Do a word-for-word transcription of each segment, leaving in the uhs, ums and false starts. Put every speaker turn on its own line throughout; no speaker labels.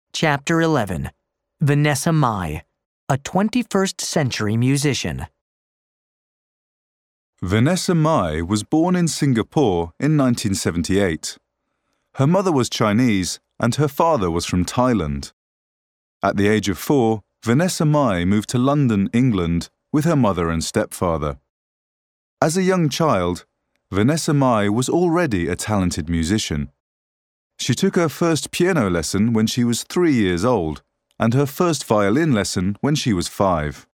Chapter eleven. Vanessa Mai, a twenty-first century musician.
Vanessa Mai was born in Singapore in nineteen seventy-eight. Her mother was Chinese and her father was from Thailand. At the age of four, Vanessa Mai moved to London, England, with her mother and stepfather. As a young child, Vanessa Mai was already a talented musician. She took her first piano lesson when she was three years old and her first violin lesson when she was five.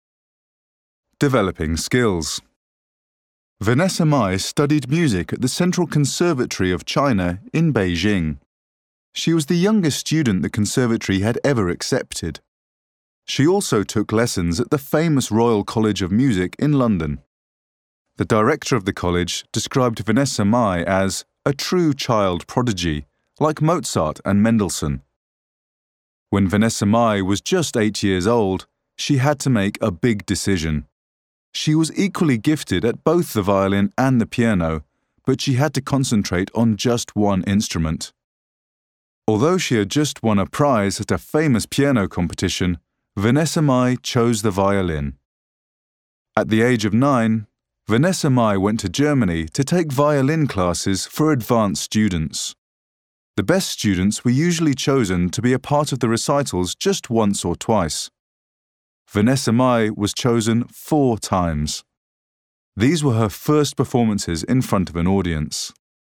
Developing skills. Vanessa Mai studied music at the Central Conservatory of China in Beijing. She was the youngest student the conservatory had ever accepted. She also took lessons at the famous Royal College of Music in London. The director of the college described Vanessa Mai as a true child prodigy, like Mozart and Mendelssohn. When Vanessa Mai was just eight years old, she had to make a big decision. She was equally gifted at both the violin and the piano, but she had to concentrate on just one instrument. Although she had just won a prize at a famous piano competition, Vanessa Mai chose the violin. At the age of nine, Vanessa Mai went to Germany to take violin classes for advanced students. The best students were usually chosen to be a part of the recitals just once or twice. Vanessa Mai was chosen four times. These were her first performances in front of an audience.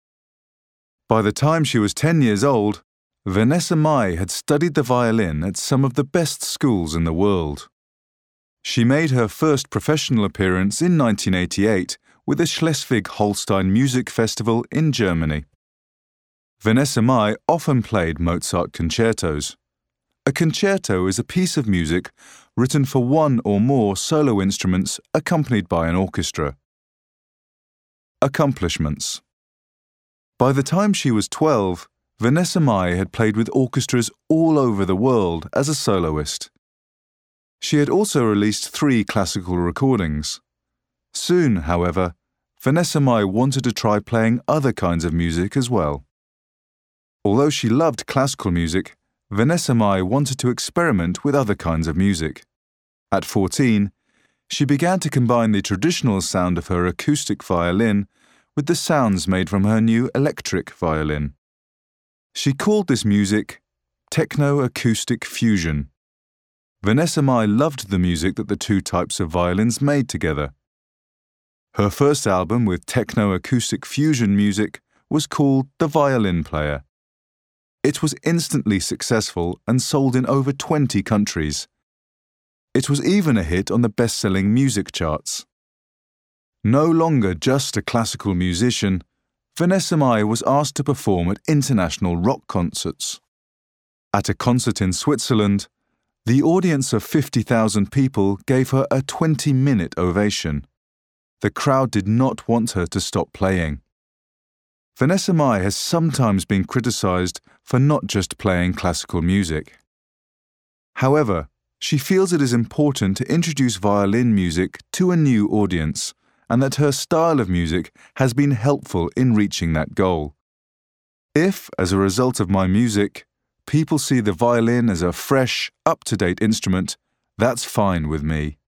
By the time she was ten years old, Vanessa Mai had studied the violin at some of the best schools in the world. She made her first professional appearance in nineteen eighty-eight with the Schleswig-Holstein Music Festival in Germany. Vanessa Mai often played Mozart concertos. A concerto is a piece of music written for one or more solo instruments accompanied by an orchestra. Accomplishments. By the time she was twelve, Vanessa Mai had played with orchestras all over the world as a soloist. She had also released three classical recordings. Soon, however, Vanessa Mai wanted to try playing other kinds of music as well. Although she loved classical music, Vanessa Mai wanted to experiment with other kinds of music. At fourteen, she began to combine the traditional sound of her acoustic violin with the sounds made from her new electric violin. She called this music techno-acoustic fusion. Vanessa Mai loved the music that the two types of violins made together. Her first album with techno-acoustic fusion music was called The Violin Player. It was instantly successful and sold in over twenty countries. It was even a hit on the best-selling music charts. No longer just a classical musician, Vanessa Mai was asked to perform at international rock concerts. At a concert in Switzerland, the audience of fifty thousand people gave her a twenty-minute ovation. The crowd did not want her to stop playing. Vanessa Mai has sometimes been criticized for not just playing classical music. However, she feels it is important to introduce violin music to a new audience and that her style of music has been helpful in reaching that goal. If, as a result of my music, people see the violin as a fresh, up-to-date instrument, that's fine with me.